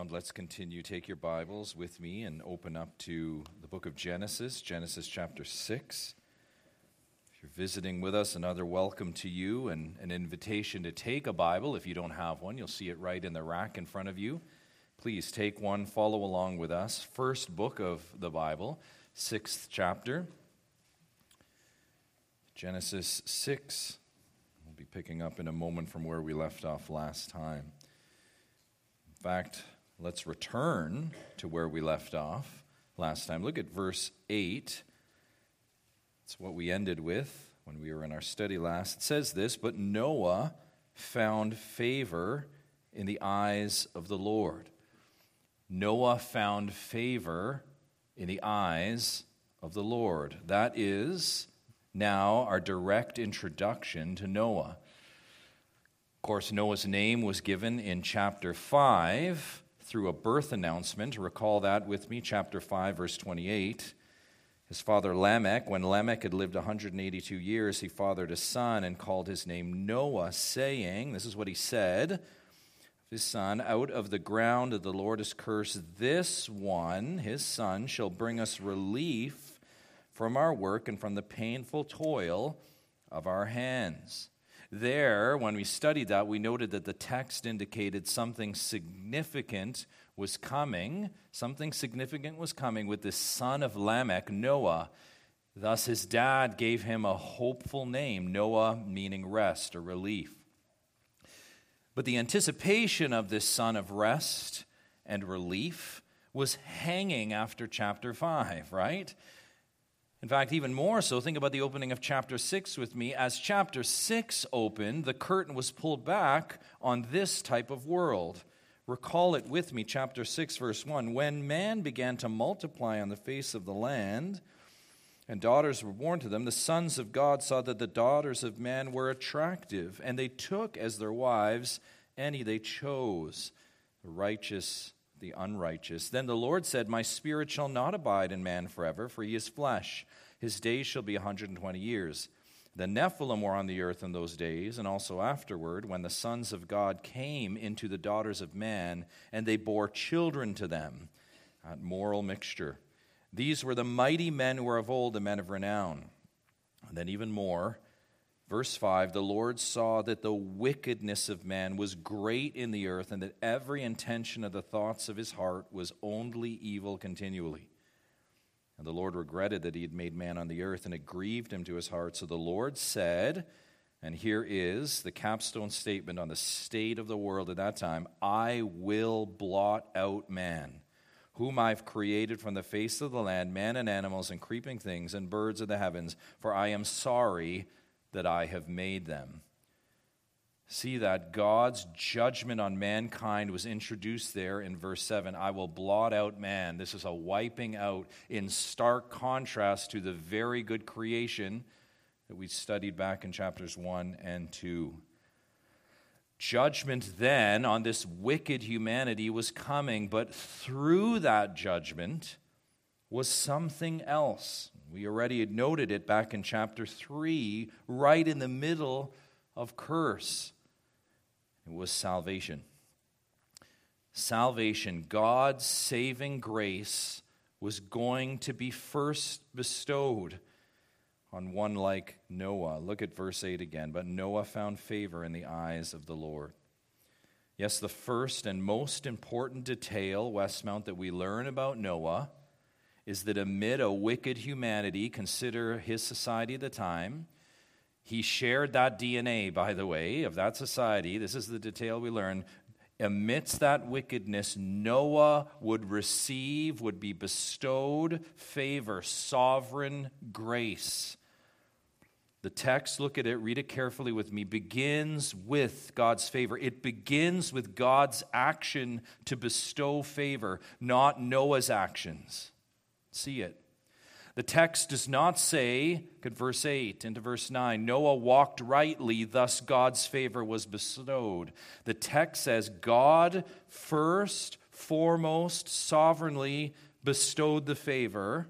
Let's continue. Take your Bibles with me and open up to the book of Genesis, Genesis chapter 6. If you're visiting with us, another welcome to you and an invitation to take a Bible. If you don't have one, you'll see it right in the rack in front of you. Please take one, follow along with us. First book of the Bible, 6th chapter. Genesis 6. We'll be picking up in a moment from where we left off last time. In fact, let's return to where we left off last time. Look at verse 8. It's what we ended with when we were in our study last. It says this, "But Noah found favor in the eyes of the Lord." Noah found favor in the eyes of the Lord. That is now our direct introduction to Noah. Of course, Noah's name was given in chapter 5 through a birth announcement. Recall that with me, chapter 5, verse 28. His father Lamech, when Lamech had lived 182 years, he fathered a son and called his name Noah, saying, this is what he said of his son, "Out of the ground the Lord has cursed this one, his son, shall bring us relief from our work and from the painful toil of our hands." There, when we studied that, we noted that the text indicated something significant was coming. Something significant was coming with the son of Lamech, Noah. Thus, his dad gave him a hopeful name, Noah, meaning rest or relief. But the anticipation of this son of rest and relief was hanging after chapter 5, right? In fact, even more so, think about the opening of chapter 6 with me. As chapter 6 opened, the curtain was pulled back on this type of world. Recall it with me, chapter 6, verse 1. "When man began to multiply on the face of the land, and daughters were born to them, the sons of God saw that the daughters of man were attractive, and they took as their wives any they chose, the righteous, the unrighteous. Then the Lord said, My spirit shall not abide in man forever, for he is flesh. His days shall be 120 years. The Nephilim were on the earth in those days, and also afterward, when the sons of God came into the daughters of man, and they bore children to them." That moral mixture. "These were the mighty men who were of old, the men of renown." And then even more, verse 5, "The Lord saw that the wickedness of man was great in the earth, and that every intention of the thoughts of his heart was only evil continually. And the Lord regretted that he had made man on the earth, and it grieved him to his heart. So the Lord said," and here is the capstone statement on the state of the world at that time, "I will blot out man, whom I've created from the face of the land, man and animals and creeping things and birds of the heavens, for I am sorry that I have made them." See that God's judgment on mankind was introduced there in verse 7. I will blot out man. This is a wiping out in stark contrast to the very good creation that we studied back in chapters 1 and 2. Judgment then on this wicked humanity was coming, but through that judgment was something else. We already had noted it back in chapter 3, right in the middle of curse. It was salvation. Salvation, God's saving grace, was going to be first bestowed on one like Noah. Look at verse 8 again. "But Noah found favor in the eyes of the Lord." Yes, the first and most important detail, Westmount, that we learn about Noah is that amid a wicked humanity, consider his society at the time, he shared that DNA, by the way, of that society. This is the detail we learn. Amidst that wickedness, Noah would be bestowed favor, sovereign grace. The text, look at it, read it carefully with me, begins with God's favor. It begins with God's action to bestow favor, not Noah's actions. See it. The text does not say, look at verse 8 into verse 9, Noah walked rightly, thus God's favor was bestowed. The text says God first, foremost, sovereignly bestowed the favor.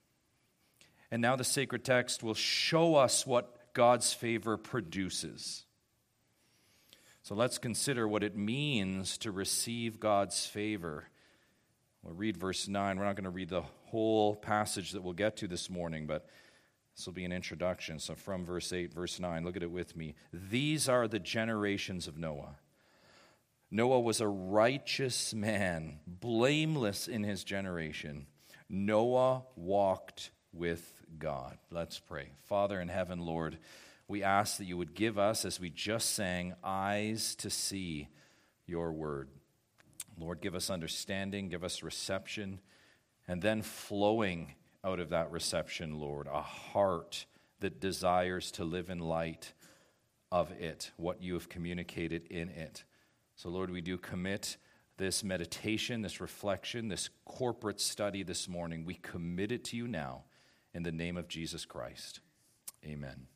And now the sacred text will show us what God's favor produces. So let's consider what it means to receive God's favor. We'll read verse 9. We're not going to read the whole passage that we'll get to this morning, but this will be an introduction. So from verse 8, verse 9, look at it with me. These are the generations of Noah. Noah was a righteous man, blameless in his generation. Noah walked with God. Let's pray. Father in heaven, Lord, we ask that you would give us, as we just sang, eyes to see your word. Lord, give us understanding, give us reception, and then flowing out of that reception, Lord, a heart that desires to live in light of it, what you have communicated in it. So, Lord, we do commit this meditation, this reflection, this corporate study this morning. We commit it to you now in the name of Jesus Christ. Amen.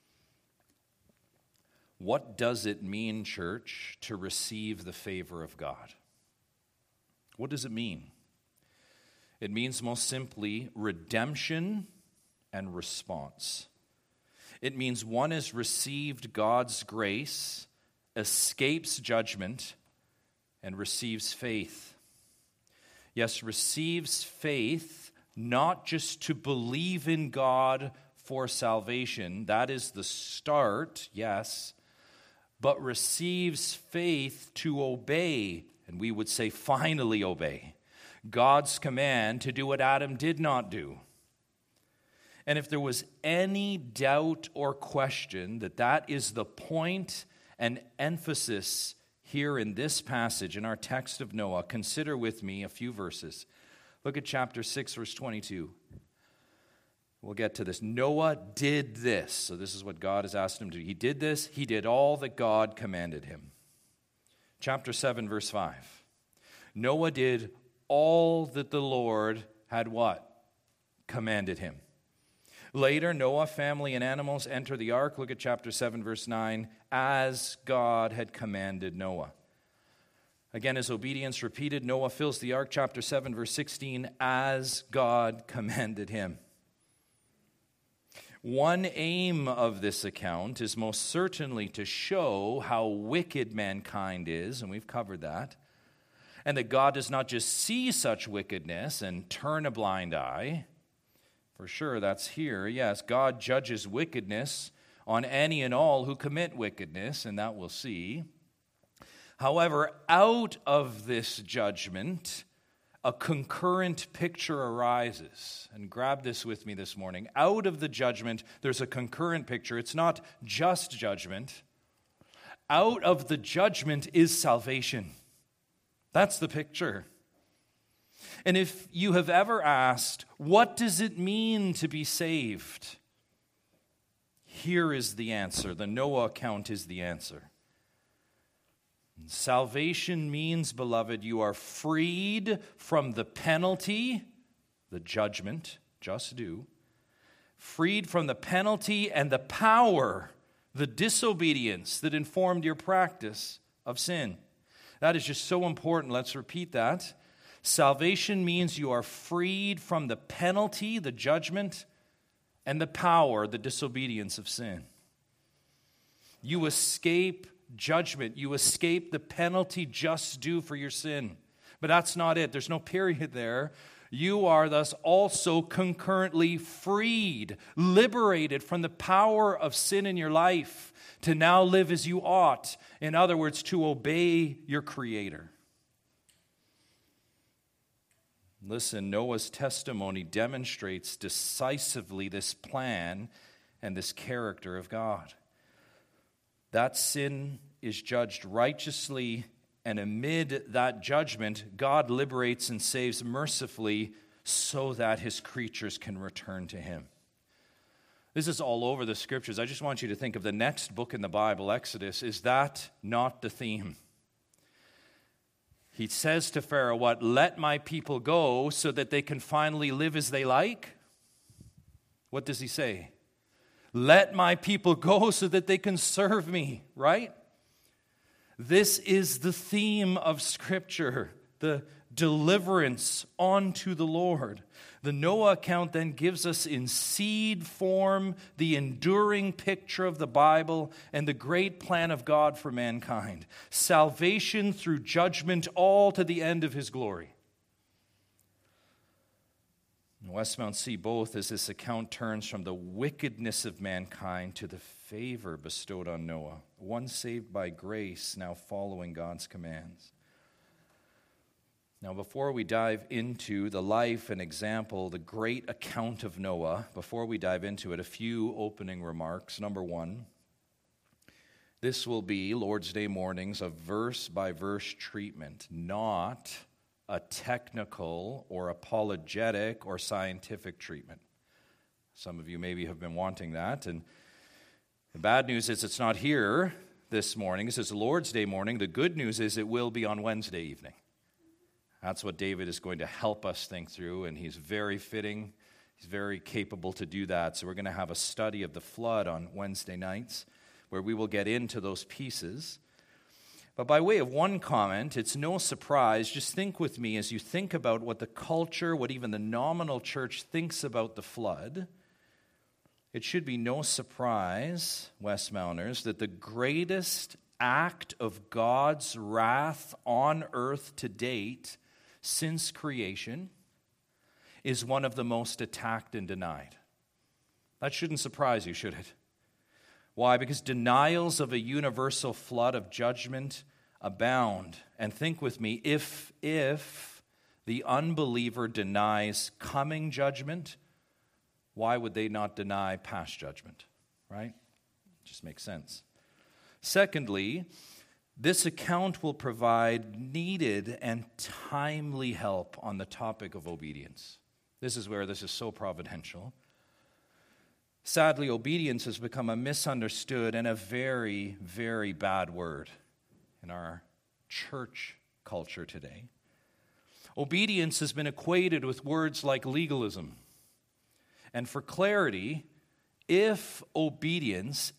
What does it mean, church, to receive the favor of God? What does it mean? It means most simply redemption and response. It means one has received God's grace, escapes judgment, and receives faith. Yes, receives faith not just to believe in God for salvation, that is the start, yes, but receives faith to obey, and we would say finally obey, God's command to do what Adam did not do. And if there was any doubt or question that that is the point and emphasis here in this passage, in our text of Noah, consider with me a few verses. Look at chapter 6, verse 22. We'll get to this. Noah did this. So this is what God has asked him to do. He did this. He did all that God commanded him. Chapter 7, verse 5. Noah did all that the Lord had what? Commanded him. Later, Noah, family, and animals enter the ark. Look at chapter 7, verse 9. As God had commanded Noah. Again, his obedience repeated. Noah fills the ark. Chapter 7, verse 16. As God commanded him. One aim of this account is most certainly to show how wicked mankind is, and we've covered that, and that God does not just see such wickedness and turn a blind eye. For sure, that's here. Yes, God judges wickedness on any and all who commit wickedness, and that we'll see. However, out of this judgment, a concurrent picture arises. And grab this with me this morning. Out of the judgment, there's a concurrent picture. It's not just judgment. Out of the judgment is salvation. That's the picture. And if you have ever asked, what does it mean to be saved? Here is the answer. The Noah account is the answer. Salvation means, beloved, you are freed from the penalty, the judgment, just due, freed from the penalty and the power, the disobedience that informed your practice of sin. That is just so important. Let's repeat that. Salvation means you are freed from the penalty, the judgment, and the power, the disobedience of sin. You escape judgment. You escape the penalty just due for your sin. But that's not it. There's no period there. You are thus also concurrently freed, liberated from the power of sin in your life to now live as you ought. In other words, to obey your Creator. Listen, Noah's testimony demonstrates decisively this plan and this character of God. That sin is judged righteously, and amid that judgment, God liberates and saves mercifully so that his creatures can return to him. This is all over the scriptures. I just want you to think of the next book in the Bible, Exodus. Is that not the theme? He says to Pharaoh, what? Let my people go so that they can finally live as they like? What does he say? Let my people go so that they can serve me, right? This is the theme of Scripture, the deliverance unto the Lord. The Noah account then gives us in seed form the enduring picture of the Bible and the great plan of God for mankind. Salvation through judgment, all to the end of his glory. In Westmount see both as this account turns from the wickedness of mankind to the favor bestowed on Noah, one saved by grace, now following God's commands. Now, before we dive into the life and example, the great account of Noah, before we dive into it, a few opening remarks. Number one, this will be Lord's Day mornings of verse-by-verse treatment, not a technical or apologetic or scientific treatment. Some of you maybe have been wanting that, and the bad news is it's not here this morning. This is Lord's Day morning. The good news is it will be on Wednesday evening. That's what David is going to help us think through, and he's very fitting. He's very capable to do that. So we're going to have a study of the flood on Wednesday nights where we will get into those pieces. But by way of one comment, it's no surprise. Just think with me as you think about what the culture, what even the nominal church thinks about the flood. It should be no surprise, Westmounters, that the greatest act of God's wrath on earth to date since creation is one of the most attacked and denied. That shouldn't surprise you, should it? Why? Because denials of a universal flood of judgment abound. And think with me, if the unbeliever denies coming judgment, why would they not deny past judgment? Right? Just makes sense. Secondly, this account will provide needed and timely help on the topic of obedience. This is where this is so providential. Sadly, obedience has become a misunderstood and a very, very bad word in our church culture today. Obedience has been equated with words like legalism. And for clarity, if obedience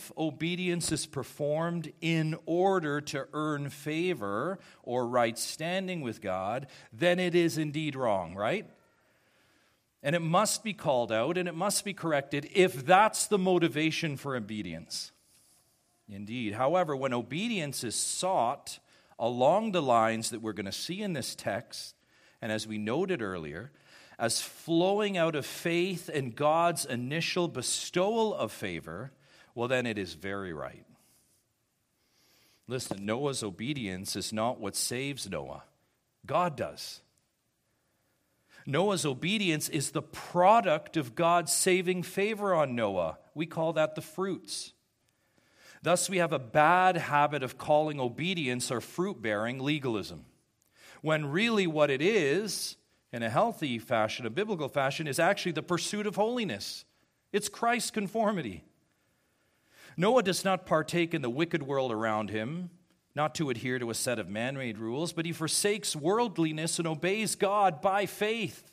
is performed in order to earn favor or right standing with God, then it is indeed wrong, right? And it must be called out and it must be corrected if that's the motivation for obedience. Indeed. However, when obedience is sought along the lines that we're going to see in this text, and as we noted earlier, as flowing out of faith and God's initial bestowal of favor, well, then it is very right. Listen, Noah's obedience is not what saves Noah. God does. Noah's obedience is the product of God's saving favor on Noah. We call that the fruits. Thus, we have a bad habit of calling obedience or fruit-bearing legalism, when really what it is, in a healthy fashion, a biblical fashion, is actually the pursuit of holiness. It's Christ conformity. Noah does not partake in the wicked world around him, not to adhere to a set of man-made rules, but he forsakes worldliness and obeys God by faith.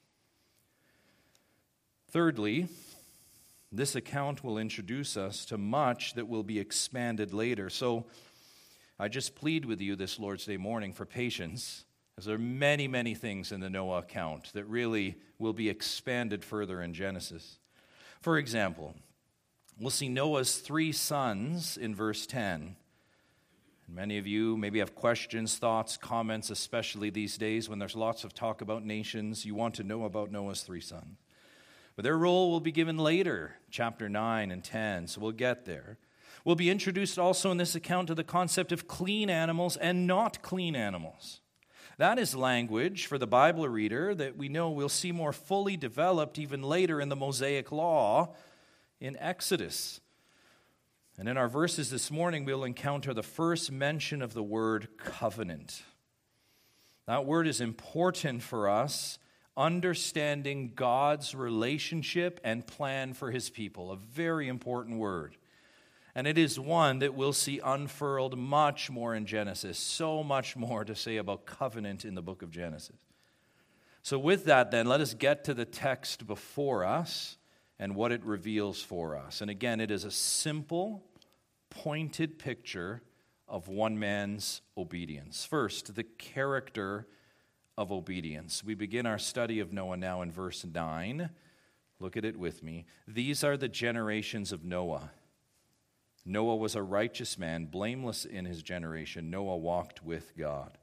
Thirdly, this account will introduce us to much that will be expanded later. So I just plead with you this Lord's Day morning for patience, as there are many, many things in the Noah account that really will be expanded further in Genesis. For example, we'll see Noah's 3 sons in verse 10. And many of you maybe have questions, thoughts, comments, especially these days when there's lots of talk about nations. You want to know about Noah's 3 sons. But their role will be given later, chapter 9 and 10, so we'll get there. We'll be introduced also in this account to the concept of clean animals and not clean animals. That is language for the Bible reader that we know we'll see more fully developed even later in the Mosaic Law in Exodus. And in our verses this morning, we'll encounter the first mention of the word covenant. That word is important for us, understanding God's relationship and plan for his people. A very important word. And it is one that we'll see unfurled much more in Genesis. So much more to say about covenant in the book of Genesis. So with that then, let us get to the text before us and what it reveals for us. And again, it is a simple, pointed picture of one man's obedience. First, the character of obedience. We begin our study of Noah now in verse 9. Look at it with me. These are the generations of Noah. Noah was a righteous man, blameless in his generation. Noah walked with God.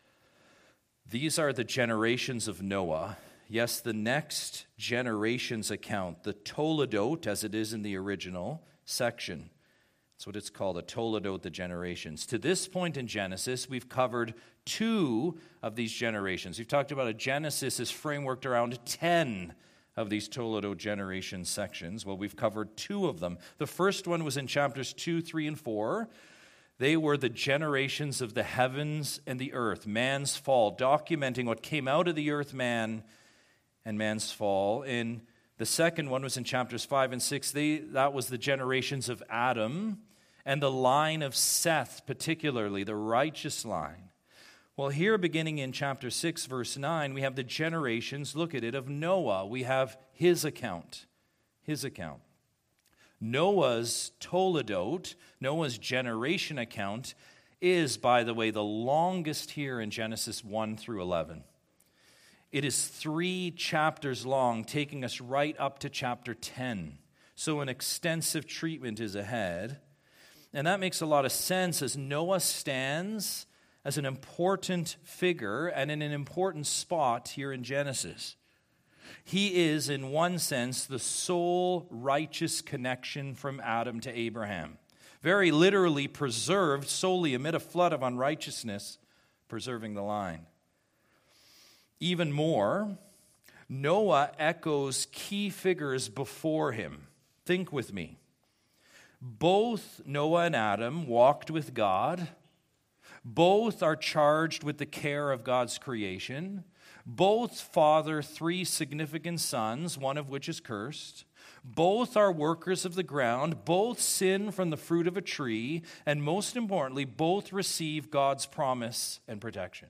These are the generations of Noah. Yes, the next generation's account, the Toledot, as it is in the original section. That's what it's called, a Toledot, the generations. To this point in Genesis, we've covered 2 of these generations. We've talked about a Genesis is frameworked around 10 of these Toledot generation sections. Well, we've covered 2 of them. The first one was in chapters 2, 3, and 4. They were the generations of the heavens and the earth, man's fall, documenting what came out of the earth, man, and man's fall. In the second one was in chapters 5 and 6. That was the generations of Adam and the line of Seth, particularly the righteous line. Well, here beginning in chapter 6, verse 9, we have the generations, look at it, of Noah. We have his account. His account. Noah's Toledot, Noah's generation account, is, by the way, the longest here in Genesis 1 through 11. It is 3 chapters long, taking us right up to chapter 10. So an extensive treatment is ahead. And that makes a lot of sense as Noah stands as an important figure and in an important spot here in Genesis. He is, in one sense, the sole righteous connection from Adam to Abraham. Very literally preserved solely amid a flood of unrighteousness, preserving the line. Even more, Noah echoes key figures before him. Think with me. Both Noah and Adam walked with God. Both are charged with the care of God's creation. Both father 3 significant sons, one of which is cursed. Both are workers of the ground. Both sin from the fruit of a tree. And most importantly, both receive God's promise and protection.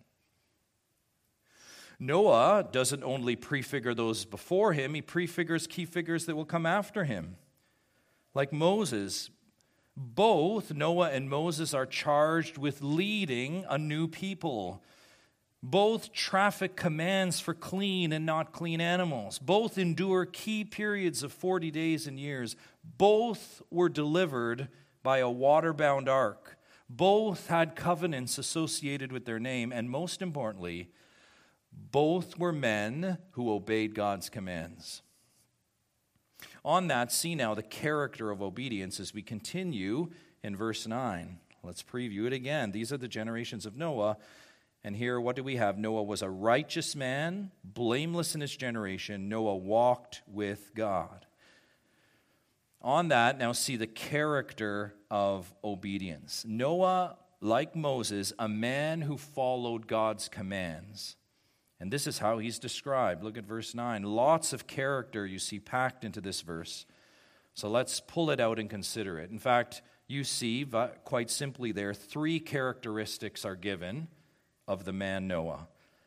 Noah doesn't only prefigure those before him, he prefigures key figures that will come after him. Like Moses, both Noah and Moses are charged with leading a new people. Both traffic commands for clean and not clean animals. Both endure key periods of 40 days and years. Both were delivered by a water-bound ark. Both had covenants associated with their name. And most importantly, both were men who obeyed God's commands. On that, see now the character of obedience as we continue in verse 9. Let's preview it again. These are the generations of Noah. And here, what do we have? Noah was a righteous man, blameless in his generation. Noah walked with God. On that, now see the character of obedience. Noah, like Moses, a man who followed God's commands. And this is how he's described. Look at verse 9. Lots of character you see packed into this verse. So let's pull it out and consider it. In fact, you see quite simply there 3 characteristics are given of the man Noah.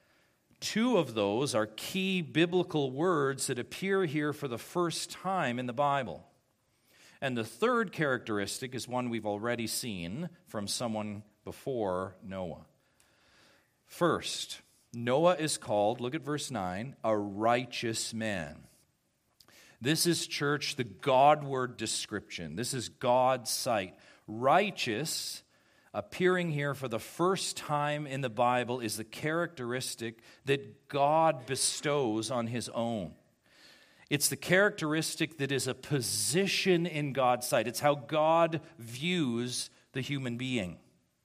2 of those are key biblical words that appear here for the first time in the Bible. And the 3rd characteristic is one we've already seen from someone before Noah. First, Noah is called, look at verse 9, a righteous man. This is, church, the Godward description. This is God's sight. Righteous, appearing here for the first time in the Bible, is the characteristic that God bestows on his own. It's the characteristic that is a position in God's sight. It's how God views the human being.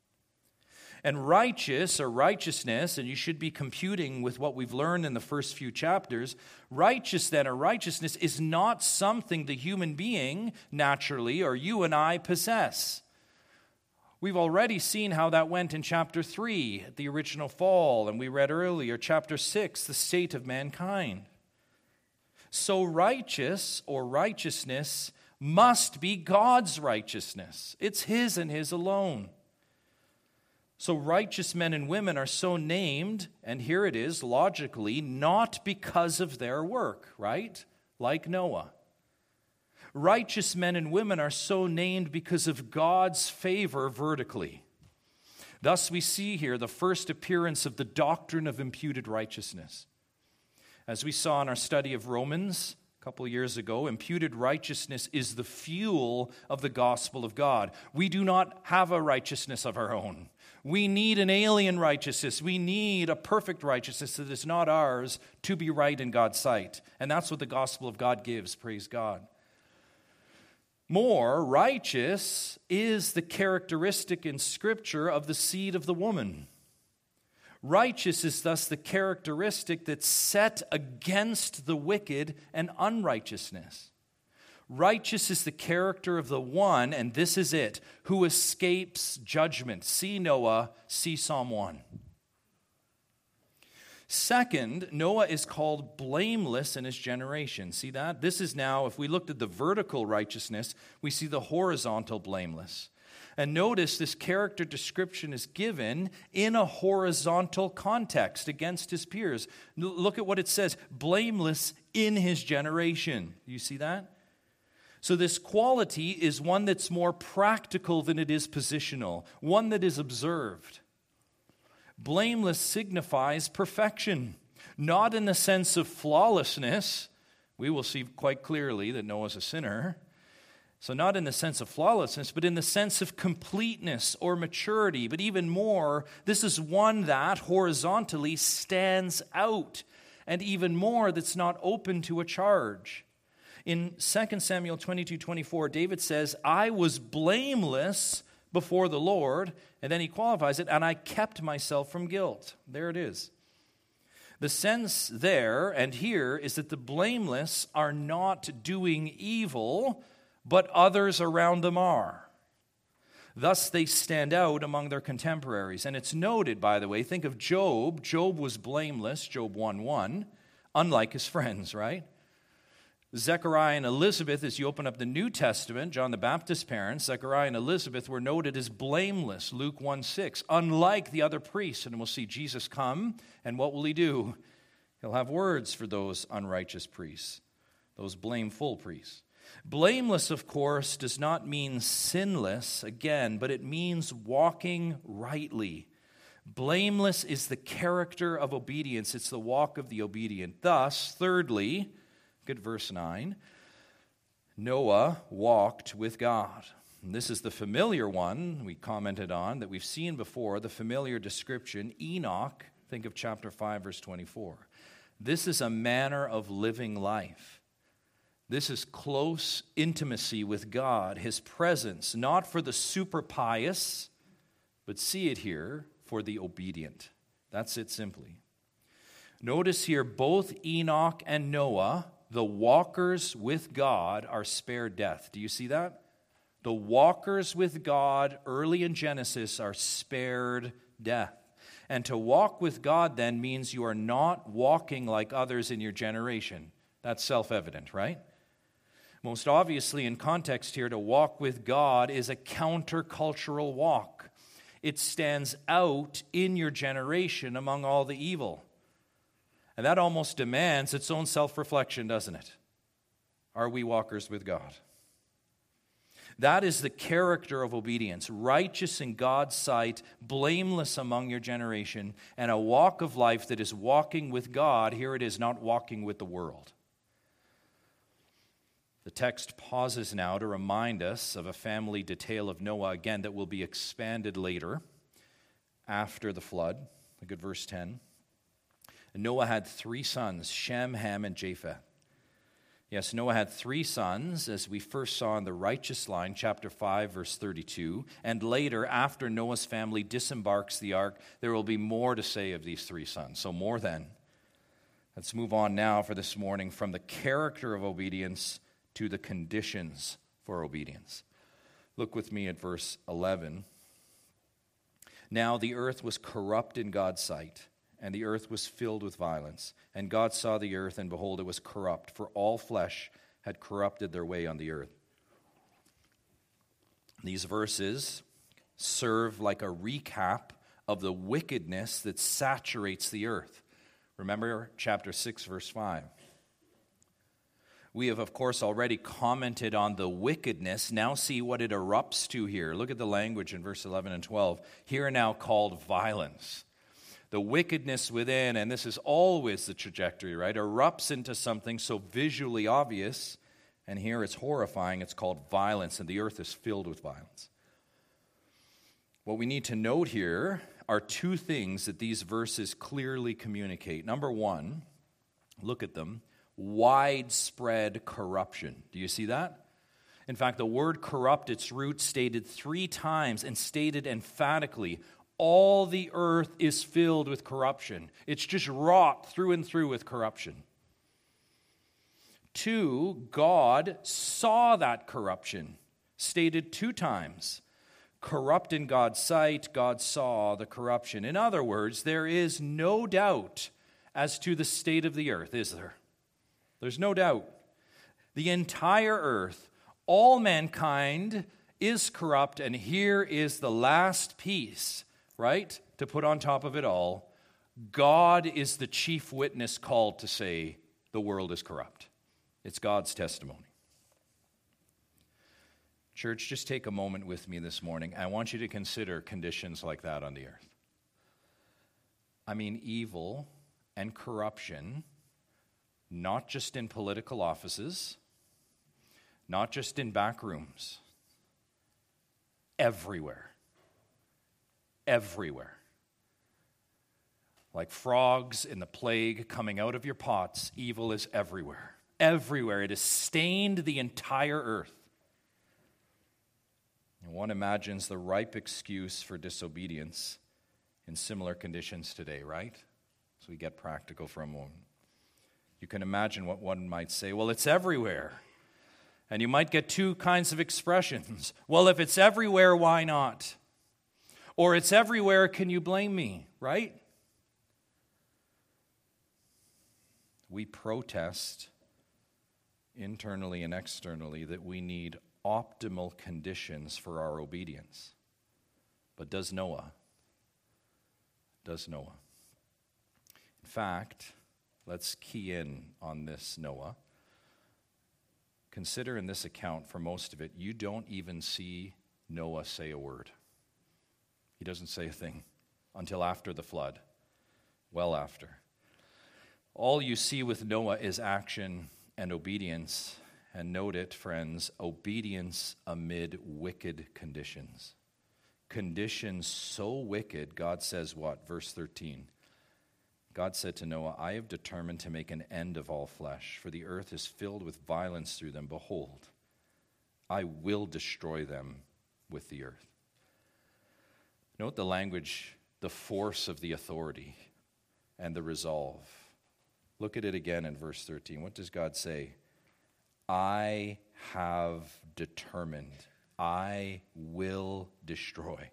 And righteous or righteousness, and you should be computing with what we've learned in the first few chapters, righteous then or righteousness is not something the human being naturally or you and I possess. We've already seen how that went in chapter 3, the original fall, and we read earlier, chapter 6, the state of mankind. So righteous or righteousness must be God's righteousness. It's his and his alone. So righteous men and women are so named, and here it is, logically, not because of their work, right? Like Noah. Righteous men and women are so named because of God's favor vertically. Thus we see here the first appearance of the doctrine of imputed righteousness. As we saw in our study of Romans a couple of years ago, imputed righteousness is the fuel of the gospel of God. We do not have a righteousness of our own. We need an alien righteousness. We need a perfect righteousness that is not ours to be right in God's sight. And that's what the gospel of God gives, praise God. More, righteous is the characteristic in Scripture of the seed of the woman. Righteous is thus the characteristic that's set against the wicked and unrighteousness. Righteous is the character of the one, and this is it, who escapes judgment. See Noah, see Psalm 1. Second, Noah is called blameless in his generation. See that? This is now, if we looked at the vertical righteousness, we see the horizontal blameless. And notice this character description is given in a horizontal context against his peers. Look at what it says, blameless in his generation. You see that? So this quality is one that's more practical than it is positional, one that is observed. Blameless signifies perfection, not in the sense of flawlessness. We will see quite clearly that Noah's a sinner. So not in the sense of flawlessness, but in the sense of completeness or maturity. But even more, this is one that horizontally stands out, and even more, that's not open to a charge. In 2 Samuel 22:24, David says, I was blameless before the Lord, and then he qualifies it, and I kept myself from guilt. There it is. The sense there and here is that the blameless are not doing evil, but others around them are. Thus they stand out among their contemporaries. And it's noted, by the way, think of Job. Job was blameless, Job 1:1, unlike his friends, right? Zechariah and Elizabeth, as you open up the New Testament, John the Baptist's parents, Zechariah and Elizabeth were noted as blameless, Luke 1:6, unlike the other priests. And we'll see Jesus come, and what will he do? He'll have words for those unrighteous priests, those blameful priests. Blameless, of course, does not mean sinless, again, but it means walking rightly. Blameless is the character of obedience. It's the walk of the obedient. Thus, thirdly, look at verse 9, Noah walked with God. And this is the familiar one we commented on that we've seen before, the familiar description. Enoch, think of chapter 5, verse 24. This is a manner of living life. This is close intimacy with God, his presence, not for the super pious, but see it here, for the obedient. That's it simply. Notice here, both Enoch and Noah, the walkers with God, are spared death. Do you see that? The walkers with God early in Genesis are spared death. And to walk with God then means you are not walking like others in your generation. That's self-evident, right? Most obviously, in context here, to walk with God is a countercultural walk. It stands out in your generation among all the evil. And that almost demands its own self-reflection, doesn't it? Are we walkers with God? That is the character of obedience, righteous in God's sight, blameless among your generation, and a walk of life that is walking with God. Here it is, not walking with the world. The text pauses now to remind us of a family detail of Noah, again, that will be expanded later after the flood. Look at verse 10. Noah had 3 sons, Shem, Ham, and Japheth. Yes, Noah had 3 sons, as we first saw in the righteous line, chapter 5, verse 32. And later, after Noah's family disembarks the ark, there will be more to say of these 3 sons. So more then. Let's move on now for this morning from the character of obedience to the conditions for obedience. Look with me at verse 11. Now the earth was corrupt in God's sight, and the earth was filled with violence. And God saw the earth, and behold, it was corrupt, for all flesh had corrupted their way on the earth. These verses serve like a recap of the wickedness that saturates the earth. Remember chapter 6, verse 5. We have, of course, already commented on the wickedness. Now see what it erupts to here. Look at the language in verse 11 and 12. Here now called violence. The wickedness within, and this is always the trajectory, right, erupts into something so visually obvious, and here it's horrifying. It's called violence, and the earth is filled with violence. What we need to note here are two things that these verses clearly communicate. Number one, look at them. Widespread corruption. Do you see that? In fact, the word corrupt, its root stated 3 times and stated emphatically, all the earth is filled with corruption. It's just wrought through and through with corruption. 2, God saw that corruption, stated 2 times. Corrupt in God's sight, God saw the corruption. In other words, there is no doubt as to the state of the earth, is there? There's no doubt. The entire earth, all mankind is corrupt, and here is the last piece, right, to put on top of it all. God is the chief witness called to say the world is corrupt. It's God's testimony. Church, just take a moment with me this morning. I want you to consider conditions like that on the earth. I mean, evil and corruption, not just in political offices, not just in back rooms, everywhere. Everywhere. Like frogs in the plague coming out of your pots, evil is everywhere. Everywhere. It has stained the entire earth. And one imagines the ripe excuse for disobedience in similar conditions today, right? So we get practical for a moment. You can imagine what one might say, well, it's everywhere. And you might get 2 kinds of expressions. Well, if it's everywhere, why not? Or it's everywhere, can you blame me, right? We protest internally and externally that we need optimal conditions for our obedience. But does Noah? Does Noah? In fact, let's key in on this Noah. Consider in this account, for most of it, you don't even see Noah say a word. He doesn't say a thing until after the flood, well after. All you see with Noah is action and obedience. And note it, friends, obedience amid wicked conditions. Conditions so wicked, God says what? Verse 13. God said to Noah, I have determined to make an end of all flesh, for the earth is filled with violence through them. Behold, I will destroy them with the earth. Note the language, the force of the authority and the resolve. Look at it again in verse 13. What does God say? I have determined. I will destroy.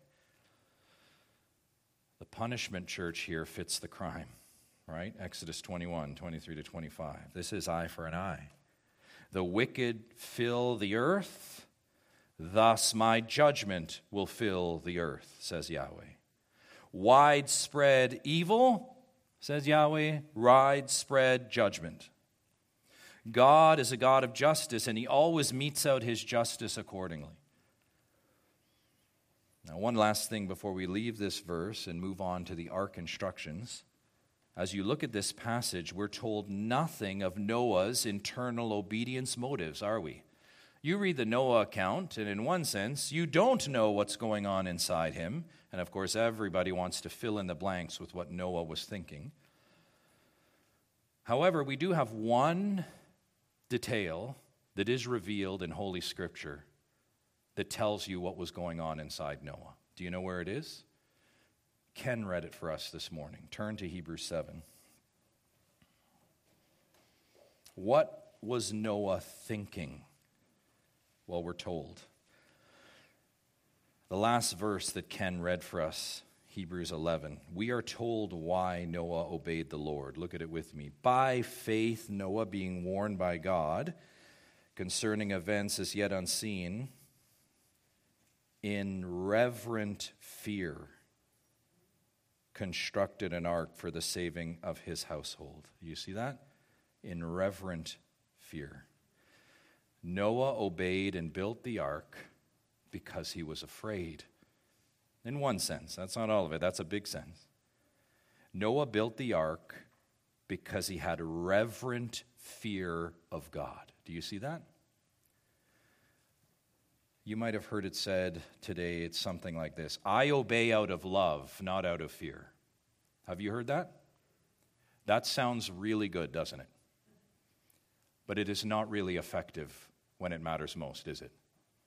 The punishment, church, here fits the crime, right? Exodus 21, 23 to 25. This is eye for an eye. The wicked fill the earth, thus my judgment will fill the earth, says Yahweh. Widespread evil, says Yahweh, widespread judgment. God is a God of justice, and he always metes out his justice accordingly. Now, one last thing before we leave this verse and move on to the ark instructions. As you look at this passage, we're told nothing of Noah's internal obedience motives, are we? You read the Noah account, and in one sense, you don't know what's going on inside him. And of course, everybody wants to fill in the blanks with what Noah was thinking. However, we do have one detail that is revealed in Holy Scripture that tells you what was going on inside Noah. Do you know where it is? Ken read it for us this morning. Turn to Hebrews 7. What was Noah thinking? Well, we're told. The last verse that Ken read for us, Hebrews 11, we are told why Noah obeyed the Lord. Look at it with me. By faith, Noah, being warned by God concerning events as yet unseen, in reverent fear, constructed an ark for the saving of his household. You see that? In reverent fear. Noah obeyed and built the ark because he was afraid. In one sense, that's not all of it, that's a big sense. Noah built the ark because he had reverent fear of God. Do you see that? You might have heard it said today, it's something like this: I obey out of love, not out of fear. Have you heard that? That sounds really good, doesn't it? But it is not really effective when it matters most, is it?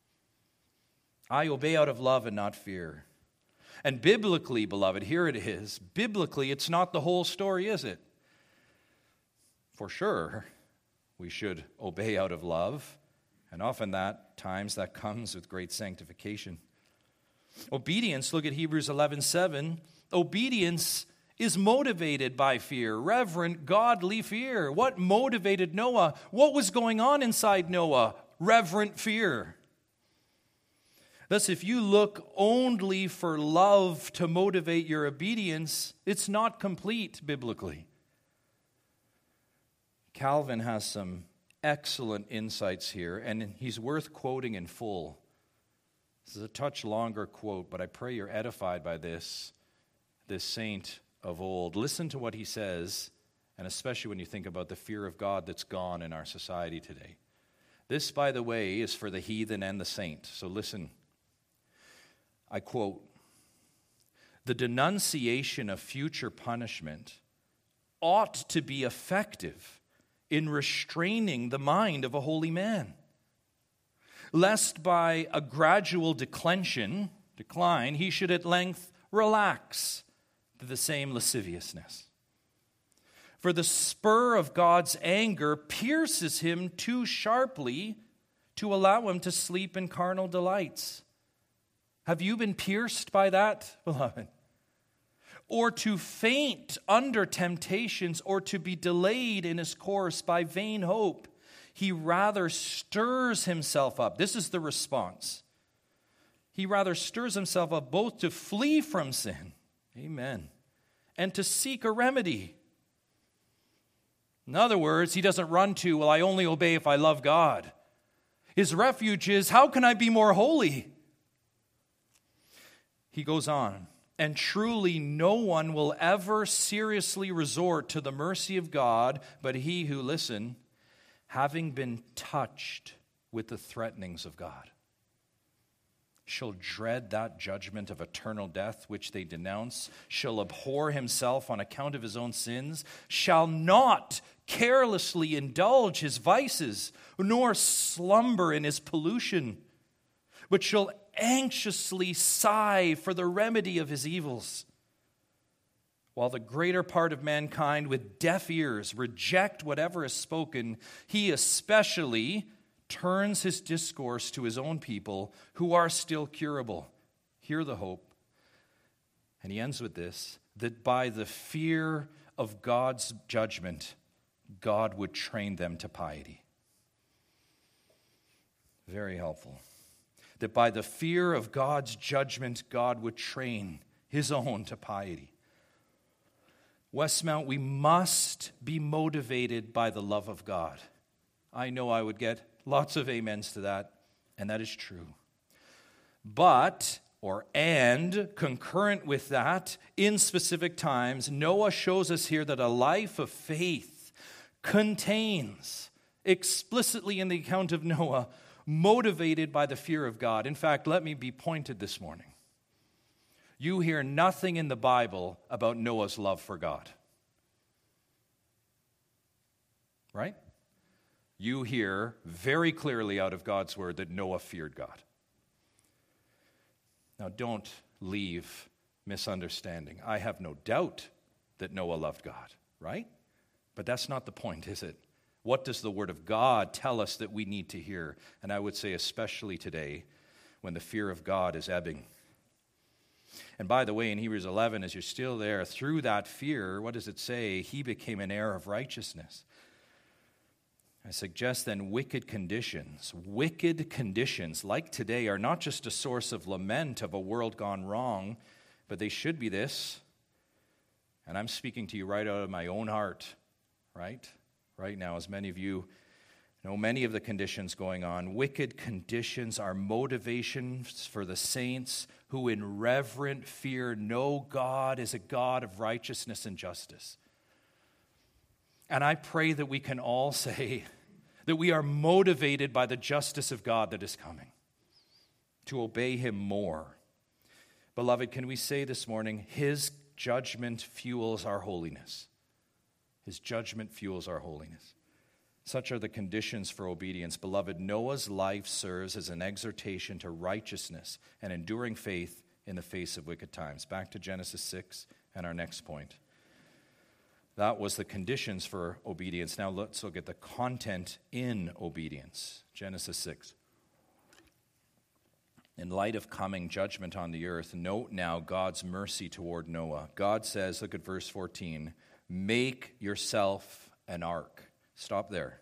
I obey out of love and not fear. And biblically, beloved, here it is. Biblically, it's not the whole story, is it? For sure, we should obey out of love, and often times that comes with great sanctification. Obedience, look at Hebrews 11:7. Obedience is motivated by fear, reverent, godly fear. What motivated Noah? What was going on inside Noah? Reverent fear. Thus, if you look only for love to motivate your obedience, it's not complete biblically. Calvin has some excellent insights here, and he's worth quoting in full. This is a touch longer quote, but I pray you're edified by this saint of old. Listen to what he says, and especially when you think about the fear of God that's gone in our society today. This, by the way, is for the heathen and the saint, so listen. I quote, "The denunciation of future punishment ought to be effective in restraining the mind of a holy man, lest by a gradual decline, he should at length relax to the same lasciviousness. For the spur of God's anger pierces him too sharply to allow him to sleep in carnal delights." Have you been pierced by that, beloved? Or to faint under temptations, or to be delayed in his course by vain hope. He rather stirs himself up. This is the response. He rather stirs himself up both to flee from sin, amen, and to seek a remedy. In other words, he doesn't run to, well, I only obey if I love God. His refuge is, how can I be more holy? He goes on, and truly no one will ever seriously resort to the mercy of God, but he who, listen, having been touched with the threatenings of God, shall dread that judgment of eternal death which they denounce, shall abhor himself on account of his own sins, shall not carelessly indulge his vices, nor slumber in his pollution, but shall anxiously sigh for the remedy of his evils. While the greater part of mankind with deaf ears reject whatever is spoken, he especially turns his discourse to his own people who are still curable. Hear the hope. And he ends with this, that by the fear of God's judgment, God would train them to piety. Very helpful. That by the fear of God's judgment, God would train his own to piety. Westmount, we must be motivated by the love of God. I know I would get lots of amens to that, and that is true. And concurrent with that, in specific times, Noah shows us here that a life of faith contains, explicitly in the account of Noah, motivated by the fear of God. In fact, let me be pointed this morning. You hear nothing in the Bible about Noah's love for God. Right? You hear very clearly out of God's word that Noah feared God. Now, don't leave misunderstanding. I have no doubt that Noah loved God, right? But that's not the point, is it? What does the Word of God tell us that we need to hear? And I would say especially today when the fear of God is ebbing. And by the way, in Hebrews 11, as you're still there, through that fear, what does it say? He became an heir of righteousness. I suggest then wicked conditions like today are not just a source of lament of a world gone wrong, but they should be this. And I'm speaking to you right out of my own heart, right now, as many of you many of the conditions going on. Wicked conditions are motivations for the saints who in reverent fear know God is a God of righteousness and justice. And I pray that we can all say that we are motivated by the justice of God that is coming, to obey him more. Beloved, can we say this morning, his judgment fuels our holiness. His judgment fuels our holiness. Such are the conditions for obedience. Beloved, Noah's life serves as an exhortation to righteousness and enduring faith in the face of wicked times. Back to Genesis 6 and our next point. That was the conditions for obedience. Now let's look at the content in obedience. Genesis 6. In light of coming judgment on the earth, note now God's mercy toward Noah. God says, look at verse 14, make yourself an ark. Stop there.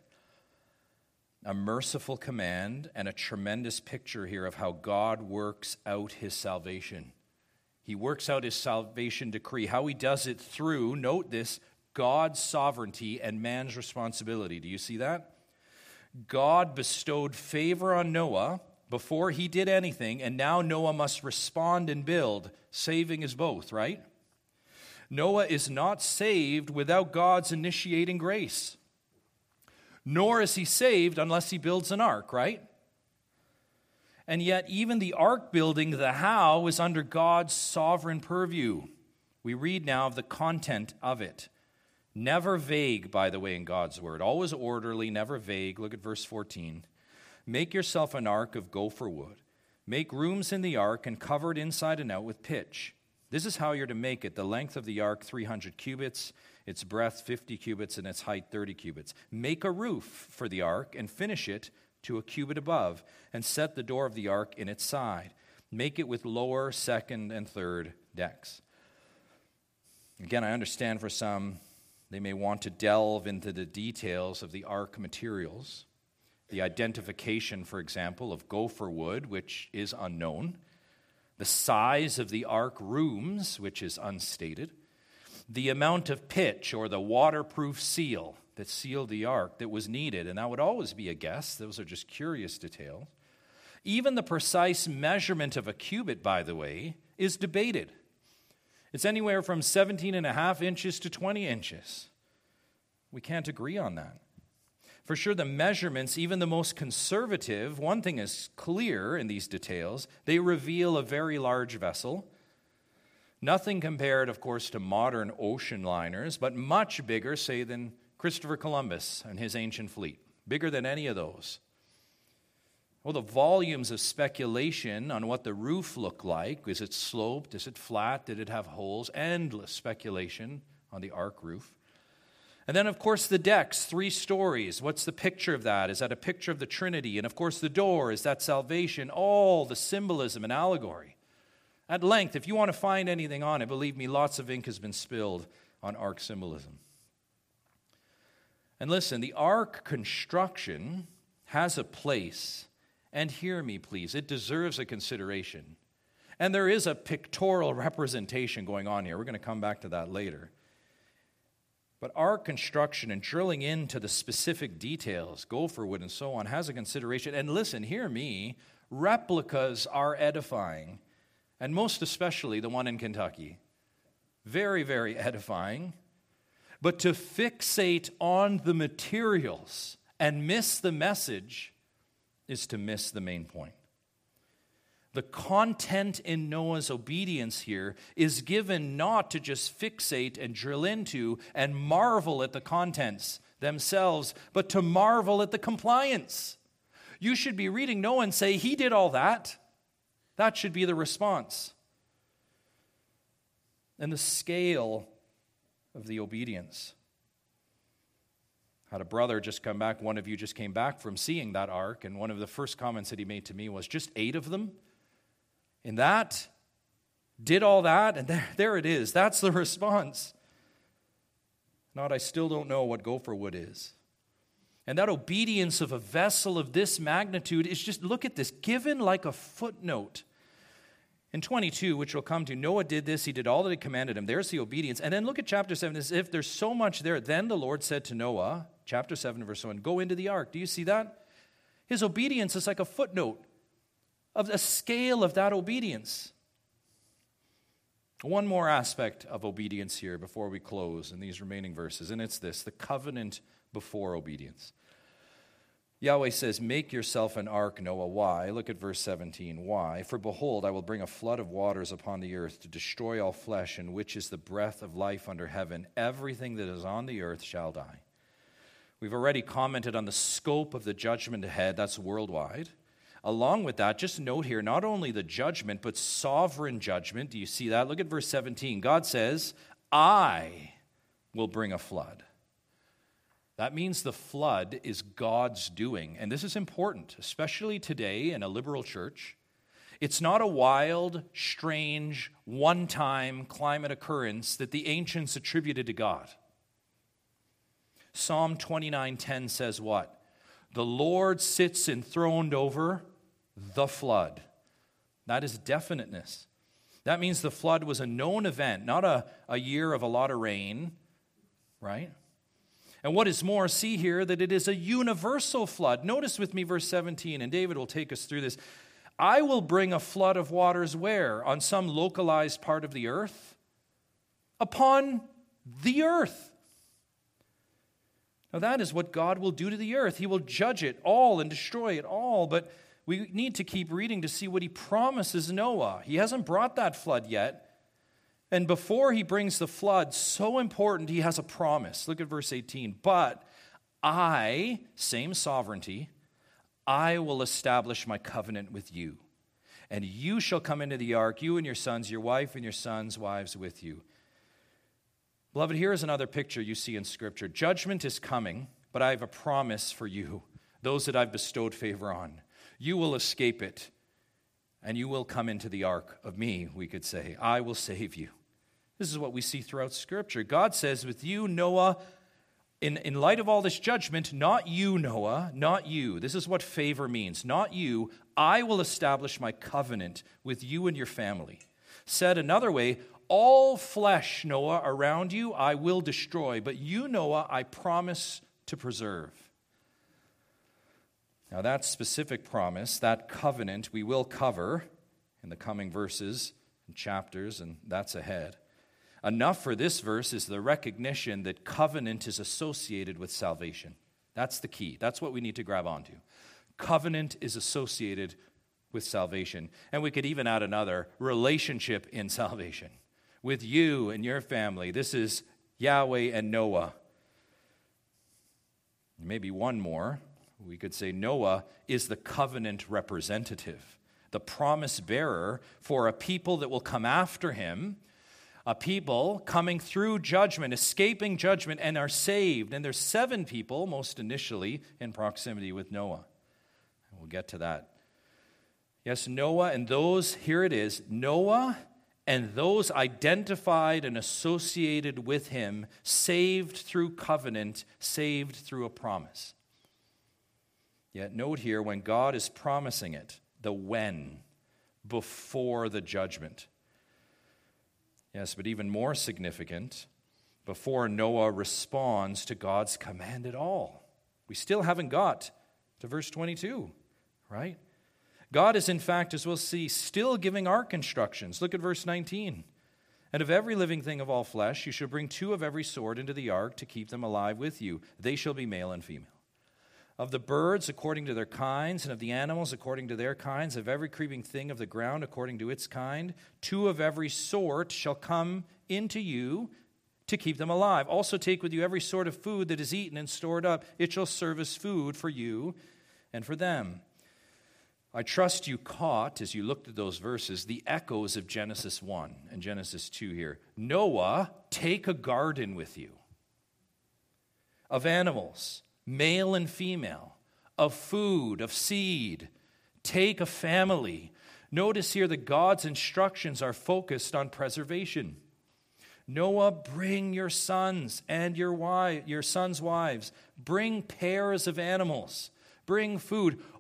A merciful command and a tremendous picture here of how God works out his salvation. He works out his salvation decree. How he does it through, note this, God's sovereignty and man's responsibility. Do you see that? God bestowed favor on Noah before he did anything, and now Noah must respond and build. Saving is both, right? Noah is not saved without God's initiating grace. Nor is he saved unless he builds an ark, right? And yet, even the ark building, the how, is under God's sovereign purview. We read now of the content of it. Never vague, by the way, in God's word. Always orderly, never vague. Look at verse 14. Make yourself an ark of gopher wood. Make rooms in the ark and cover it inside and out with pitch. This is how you're to make it. The length of the ark, 300 cubits, its breadth, 50 cubits, and its height, 30 cubits. Make a roof for the ark and finish it to a cubit above, and set the door of the ark in its side. Make it with lower, second, and third decks. Again, I understand for some, they may want to delve into the details of the ark materials. The identification, for example, of gopher wood, which is unknown. The size of the ark rooms, which is unstated. The amount of pitch or the waterproof seal that sealed the ark that was needed, and that would always be a guess. Those are just curious details. Even the precise measurement of a cubit, by the way, is debated. It's anywhere from 17.5 inches to 20 inches. We can't agree on that. For sure, the measurements, even the most conservative, one thing is clear in these details, they reveal a very large vessel. Nothing compared, of course, to modern ocean liners, but much bigger, say, than Christopher Columbus and his ancient fleet. Bigger than any of those. Well, the volumes of speculation on what the roof looked like. Is it sloped? Is it flat? Did it have holes? Endless speculation on the ark roof. And then, of course, the decks, 3 stories. What's the picture of that? Is that a picture of the Trinity? And, of course, the door, is that salvation? All the symbolism and allegory. At length, if you want to find anything on it, believe me, lots of ink has been spilled on ark symbolism. And listen, the ark construction has a place. And hear me, please, it deserves a consideration. And there is a pictorial representation going on here. We're going to come back to that later. But ark construction and drilling into the specific details, gopher wood and so on, has a consideration. And listen, hear me, replicas are edifying, and most especially the one in Kentucky. Very, very edifying. But to fixate on the materials and miss the message is to miss the main point. The content in Noah's obedience here is given not to just fixate and drill into and marvel at the contents themselves, but to marvel at the compliance. You should be reading Noah and say, he did all that. That should be the response. And the scale of the obedience. I had a brother just come back, one of you just came back from seeing that ark, and one of the first comments that he made to me was, just 8 of them? In that, did all that, and there it is. That's the response. Not, I still don't know what gopher wood is. And that obedience of a vessel of this magnitude is just, look at this, given like a footnote. In 22, which we'll come to, Noah did this, he did all that he commanded him. There's the obedience. And then look at chapter 7, as if there's so much there. Then the Lord said to Noah, chapter 7, verse 1, go into the ark. Do you see that? His obedience is like a footnote of a scale of that obedience. One more aspect of obedience here before we close in these remaining verses, and it's this, the covenant before obedience. Yahweh says, make yourself an ark, Noah. Why? Look at verse 17. Why? For behold, I will bring a flood of waters upon the earth to destroy all flesh, in which is the breath of life under heaven. Everything that is on the earth shall die. We've already commented on the scope of the judgment ahead. That's worldwide. Along with that, just note here, not only the judgment, but sovereign judgment. Do you see that? Look at verse 17. God says, I will bring a flood. That means the flood is God's doing. And this is important, especially today in a liberal church. It's not a wild, strange, one-time climate occurrence that the ancients attributed to God. Psalm 29:10 says what? The Lord sits enthroned over the flood. That is definiteness. That means the flood was a known event, not a year of a lot of rain, right? And what is more, see here that it is a universal flood. Notice with me verse 17, and David will take us through this. I will bring a flood of waters where? On some localized part of the earth? Upon the earth. Now that is what God will do to the earth. He will judge it all and destroy it all. But we need to keep reading to see what he promises Noah. He hasn't brought that flood yet. And before he brings the flood, so important, he has a promise. Look at verse 18. But I, same sovereignty, I will establish my covenant with you. And you shall come into the ark, you and your sons, your wife and your sons' wives with you. Beloved, here is another picture you see in Scripture. Judgment is coming, but I have a promise for you, those that I've bestowed favor on. You will escape it, and you will come into the ark of me, we could say. I will save you. This is what we see throughout Scripture. God says with you, Noah, in light of all this judgment, not you, Noah, not you. This is what favor means. Not you. I will establish my covenant with you and your family. Said another way, all flesh, Noah, around you, I will destroy. But you, Noah, I promise to preserve. Now that specific promise, that covenant, we will cover in the coming verses and chapters, and that's ahead. Enough for this verse is the recognition that covenant is associated with salvation. That's the key. That's what we need to grab onto. Covenant is associated with salvation. And we could even add another, relationship in salvation. With you and your family. This is Yahweh and Noah. Maybe one more. We could say Noah is the covenant representative, the promise bearer for a people that will come after him. A people coming through judgment, escaping judgment, and are saved. And there's 7 people, most initially, in proximity with Noah. We'll get to that. Yes, Noah and those, here it is, Noah and those identified and associated with him, saved through covenant, saved through a promise. Yet note here, when God is promising it, the when, before the judgment. Yes, but even more significant, before Noah responds to God's command at all. We still haven't got to verse 22, right? God is, in fact, as we'll see, still giving ark instructions. Look at verse 19. And of every living thing of all flesh, you shall bring 2 of every sort into the ark to keep them alive with you. They shall be male and female. Of the birds according to their kinds, and of the animals according to their kinds, of every creeping thing of the ground according to its kind, 2 of every sort shall come into you to keep them alive. Also take with you every sort of food that is eaten and stored up. It shall serve as food for you and for them. I trust you caught, as you looked at those verses, the echoes of Genesis 1 and Genesis 2 here. Noah, take a garden with you of animals, male and female, of food, of seed. Take a family. Notice here that God's instructions are focused on preservation. Noah, bring your sons and your sons' wives. Bring pairs of animals. Bring food.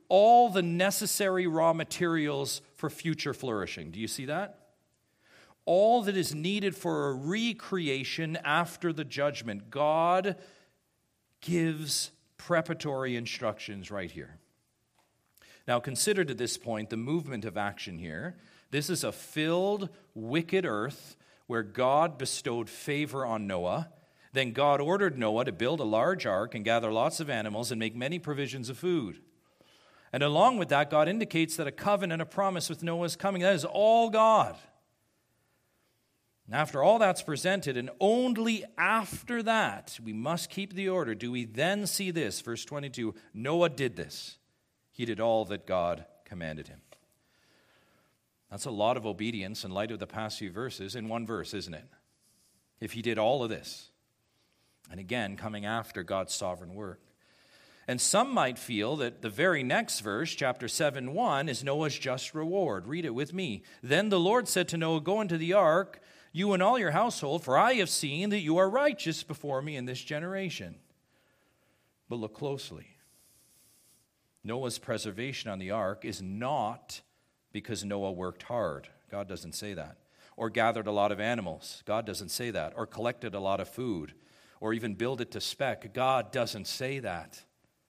all the necessary raw materials for future flourishing. Do you see that? All that is needed for a recreation after the judgment. God gives preparatory instructions right here. Now consider to this point the movement of action here. This is a filled, wicked earth where God bestowed favor on Noah. Then God ordered Noah to build a large ark and gather lots of animals and make many provisions of food. And along with that, God indicates that a covenant, a promise with Noah is coming. That is all God. And after all that's presented, and only after that, we must keep the order, do we then see this. Verse 22, Noah did this. He did all that God commanded him. That's a lot of obedience in light of the past few verses in one verse, isn't it? If he did all of this. And again, coming after God's sovereign work. And some might feel that the very next verse, chapter 7:1, is Noah's just reward. Read it with me. Then the Lord said to Noah, go into the ark, you and all your household, for I have seen that you are righteous before me in this generation. But look closely. Noah's preservation on the ark is not because Noah worked hard. God doesn't say that. Or gathered a lot of animals. God doesn't say that. Or collected a lot of food. Or even built it to spec. God doesn't say that.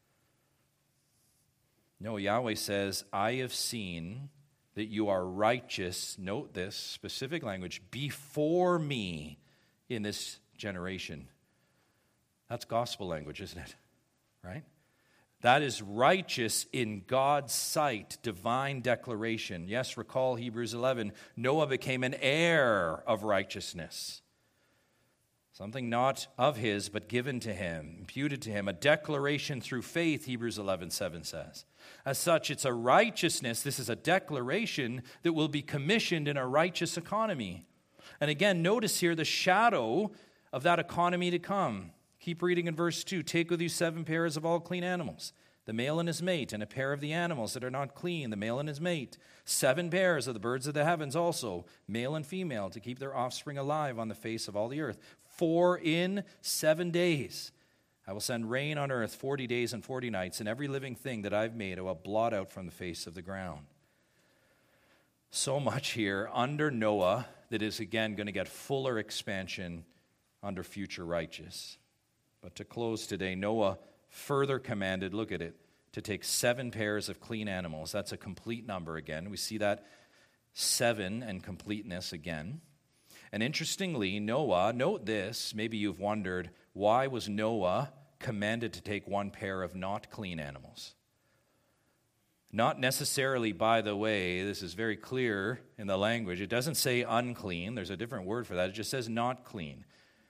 No, Yahweh says, I have seen that you are righteous, note this specific language, before me in this generation. That's gospel language, isn't it? Right? That is righteous in God's sight, divine declaration. Yes, recall Hebrews 11. Noah became an heir of righteousness. Something not of his, but given to him, imputed to him. A declaration through faith, Hebrews 11:7 says. As such, it's a righteousness. This is a declaration that will be commissioned in a righteous economy. And again, notice here the shadow of that economy to come. Keep reading in verse 2. Take with you 7 pairs of all clean animals, the male and his mate, and a pair of the animals that are not clean, the male and his mate. 7 pairs of the birds of the heavens also, male and female, to keep their offspring alive on the face of all the earth. For in 7 days I will send rain on earth 40 days and 40 nights, and every living thing that I've made I will blot out from the face of the ground. So much here under Noah that is again going to get fuller expansion under future righteous. But to close today, Noah further commanded, look at it, to take 7 pairs of clean animals. That's a complete number again. We see that 7 and completeness again. And interestingly, Noah, note this, maybe you've wondered, why was Noah commanded to take 1 pair of not clean animals? Not necessarily, by the way, this is very clear in the language. It doesn't say unclean. There's a different word for that. It just says not clean.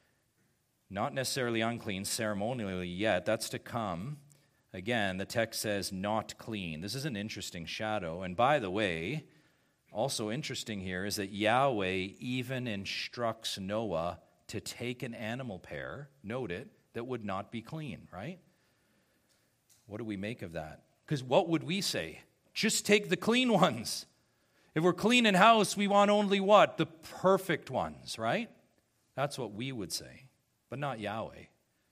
Not necessarily unclean ceremonially yet. That's to come. Again, the text says not clean. This is an interesting shadow. And by the way, also interesting here is that Yahweh even instructs Noah to take an animal pair, note it, that would not be clean, right? What do we make of that? Because what would we say? Just take the clean ones. If we're clean in house, we want only what? The perfect ones, right? That's what we would say, but not Yahweh.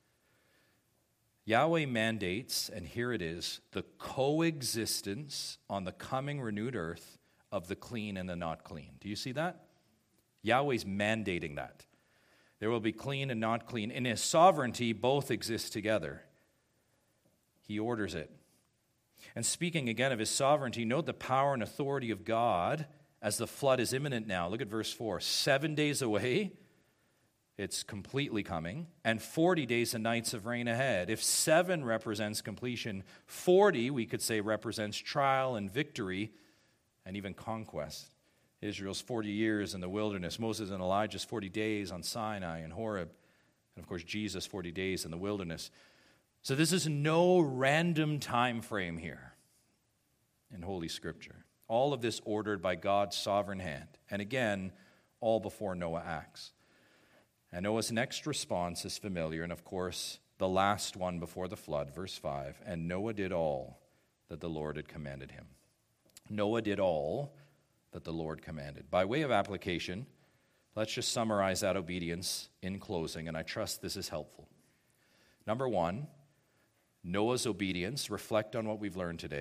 Yahweh mandates, and here it is, the coexistence on the coming renewed earth of the clean and the not clean. Do you see that? Yahweh's mandating that. There will be clean and not clean. In his sovereignty, both exist together. He orders it. And speaking again of his sovereignty, note the power and authority of God as the flood is imminent now. Look at verse 4. 7 days away, it's completely coming, and 40 days and nights of rain ahead. If 7 represents completion, 40, we could say, represents trial and victory and even conquest. Israel's 40 years in the wilderness, Moses and Elijah's 40 days on Sinai and Horeb, and of course Jesus' 40 days in the wilderness. So this is no random time frame here in Holy Scripture. All of this ordered by God's sovereign hand. And again, all before Noah acts. And Noah's next response is familiar, and of course, the last one before the flood, verse 5. And Noah did all that the Lord had commanded him. Noah did all that the Lord commanded. By way of application, let's just summarize that obedience in closing, and I trust this is helpful. Number 1, Noah's obedience, reflect on what we've learned today.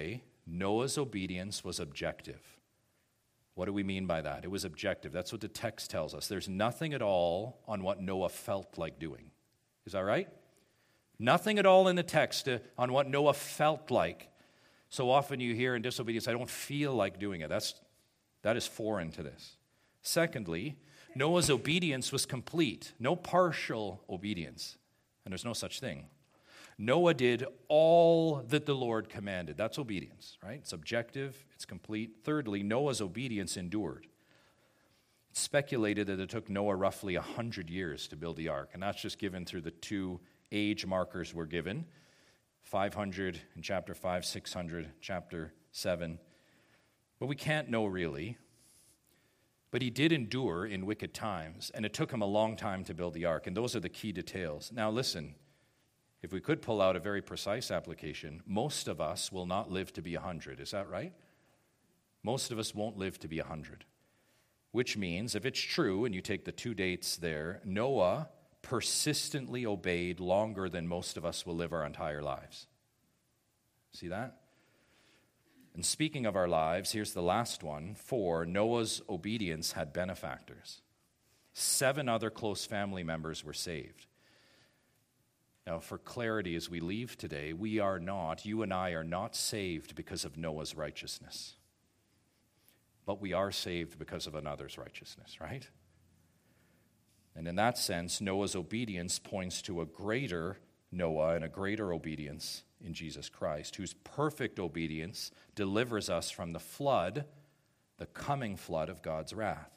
Noah's obedience was objective. What do we mean by that? It was objective. That's what the text tells us. There's nothing at all on what Noah felt like doing. Is that right? Nothing at all in the text on what Noah felt like. So often you hear in disobedience, I don't feel like doing it. That is foreign to this. Secondly, Noah's obedience was complete. No partial obedience. And there's no such thing. Noah did all that the Lord commanded. That's obedience, right? It's objective, it's complete. Thirdly, Noah's obedience endured. It's speculated that it took Noah roughly 100 years to build the ark, and that's just given through the two age markers were given, 500 in chapter 5, 600, chapter 7. But we can't know really. But he did endure in wicked times, and it took him a long time to build the ark, and those are the key details. Now listen, if we could pull out a very precise application, most of us will not live to be 100. Is that right? Most of us won't live to be 100. Which means, if it's true, and you take the two dates there, Noah persistently obeyed longer than most of us will live our entire lives. See that? And speaking of our lives, here's the last one. 4, Noah's obedience had benefactors. 7 other close family members were saved. Now, for clarity as we leave today, you and I are not saved because of Noah's righteousness. But we are saved because of another's righteousness, right? And in that sense, Noah's obedience points to a greater Noah and a greater obedience in Jesus Christ, whose perfect obedience delivers us from the flood, the coming flood of God's wrath.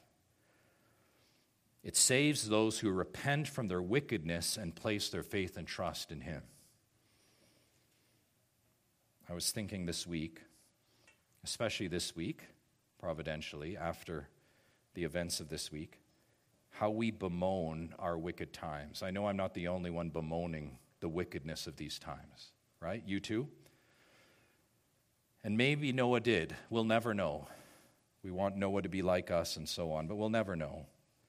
It saves those who repent from their wickedness and place their faith and trust in Him. I was thinking this week, especially this week, providentially, after the events of this week, how we bemoan our wicked times. I know I'm not the only one bemoaning the wickedness of these times, right? You too? And maybe Noah did. We'll never know. We want Noah to be like us and so on, but we'll never know.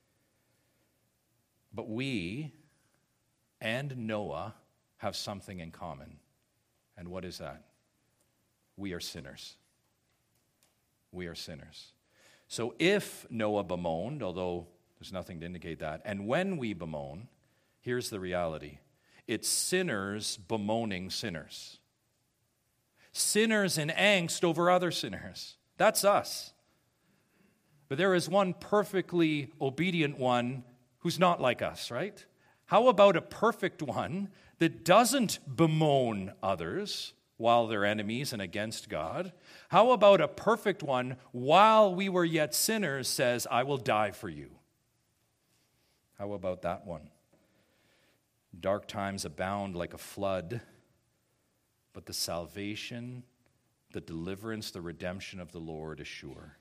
But we and Noah have something in common. And what is that? We are sinners. We are sinners. So if Noah bemoaned, although there's nothing to indicate that, and when we bemoan, here's the reality. It's sinners bemoaning sinners. Sinners in angst over other sinners. That's us. But there is one perfectly obedient one who's not like us, right? How about a perfect one that doesn't bemoan others while they're enemies and against God? How about a perfect one, while we were yet sinners, says, I will die for you? How about that one? Dark times abound like a flood, but the salvation, the deliverance, the redemption of the Lord is sure.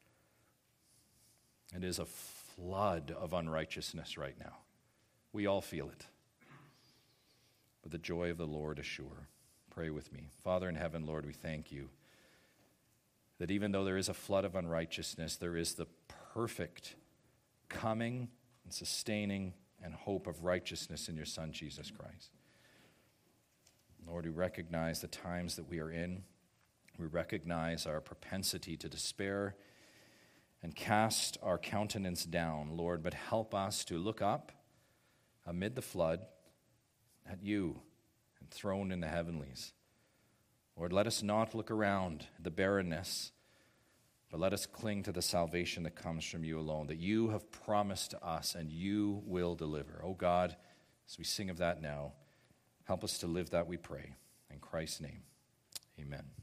It is a flood of unrighteousness right now. We all feel it. But the joy of the Lord is sure. Pray with me. Father in heaven, Lord, we thank you that even though there is a flood of unrighteousness, there is the perfect coming and sustaining and hope of righteousness in your Son, Jesus Christ. Lord, we recognize the times that we are in. We recognize our propensity to despair and cast our countenance down, Lord, but help us to look up amid the flood at you, enthroned in the heavenlies. Lord, let us not look around at the barrenness, but let us cling to the salvation that comes from you alone, that you have promised to us and you will deliver. Oh God, as we sing of that now, help us to live that, we pray. In Christ's name, amen.